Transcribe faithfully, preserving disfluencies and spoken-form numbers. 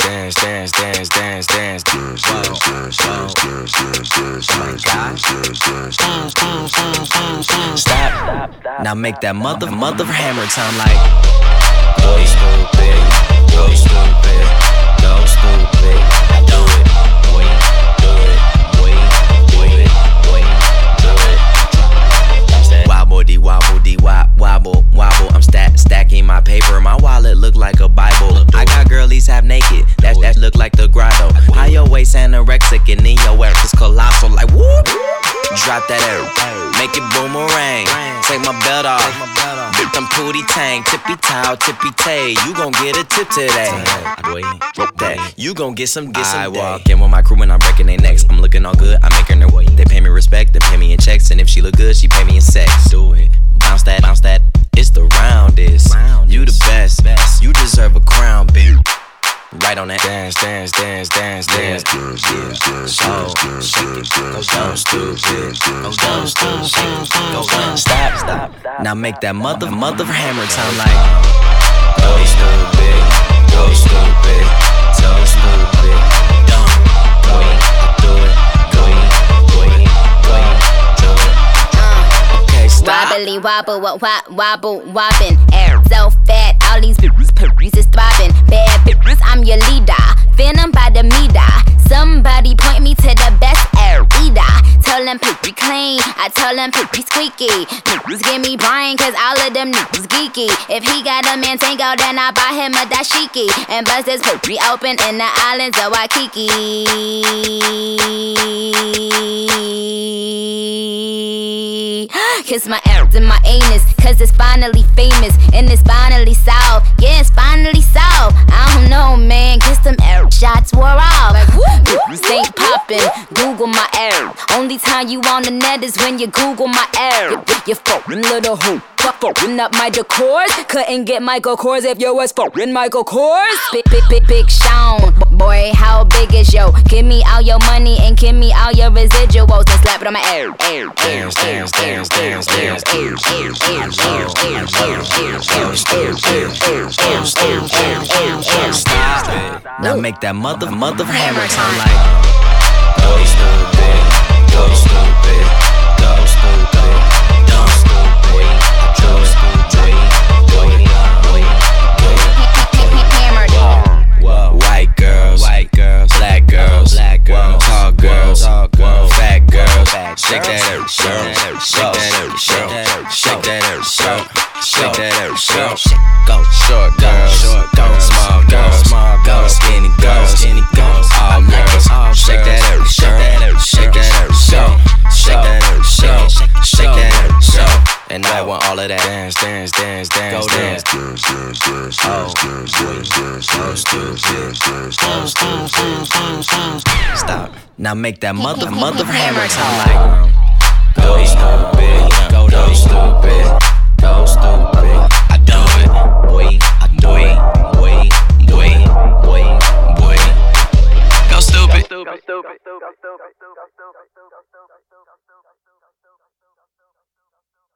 dance, dance, dance, dance, dance, dance, dance, dance, dance, dance, dance, oh my God. Stop. Now make that mother, mother hammer time like. Go stupid, go stupid, go stupid. Do it, wait, do it, wait, wait, wait, do it. Wobble dee wobble dee wop, wobble, wobble. I'm stack, stacking my paper. My wallet look like a Bible. I got girlies half naked, that that look like the grotto. High your waist anorexic and then your ass is colossal. Like whoop, drop that air, make it boomerang. Take my belt off, dip them pootie tang, tippy toe, tippy tay. You gon' get a tip today. That you gon' get some, get some. I walk in with my crew and I'm breaking their necks. I'm looking all good, I'm making their way. They pay me respect, they pay me in checks, and if she look good, she pay me in sex. Do it, bounce that, bounce that. It's the roundest. You the best, you deserve a crown, bitch. Right on that. Dance, dance, dance, dance, dance, dance, dance, dance, dance, dance, go down, stupid, go down, stupid, go down. Stop, stop. Now make that mother, mother hammer time like. Go stupid, go stupid, so stupid. Dumb, wait, do it, wait, wait, wait, do it. Okay, stop. Wobbly wobble, wobble, wobble, wobbin'. Air so fat, all these bitches is throbbing. Bad bitches, I'm your leader. Venom by the meter. Somebody point me to the best air eater. Tell them poopy clean, I tell them poopy squeaky. Niggas give me brain, cause all of them niggas geeky. If he got a Mantango, then I buy him a dashiki. And bust this poopy open in the islands of Waikiki. Kiss my ass and my anus, cause it's finally famous. And it's finally solved, yeah, it's finally solved. I don't know, man, kiss them air shots wore off. Like, bitches ain't poppin', Google my air. Only time you on the net is when you Google my air. You, you fucking little hoe, fucking up my decors. Couldn't get Michael Kors if you was fucking Michael Kors. Big, big, big, big Sean, boy, how big is yo? Give me all your money and give me all your residuals and slap it on my air, air, air, air, air, air, air, air, air, air, now make that mother, mother hammer time like. Go stupid, go stupid, go stupid, dumb stupid, do it, do it, do it, do it. White girls, white girls, black girls, black girls, tall girls, tall girls, fat girls. Shake that air, shake that air, shake that air, shake that air, shake that air, shake. Go short girls, short girls, small girls, small girls, skinny girls, skinny girls, all girls. Shake that air, shake that air, shake that air, shake that air, shake, shake that air, shake. And I want all of that. Dance, dance, dance, dance, go dance, dance, dance, dance, dance, dance, dance, dance, dance, dance. Stop. Now make that mother, mother hammer time like. Go stupid, go go stupid, go stupid. I do it, boy, I do it, boy, boy, boy, boy. Go stupid. Go stupid.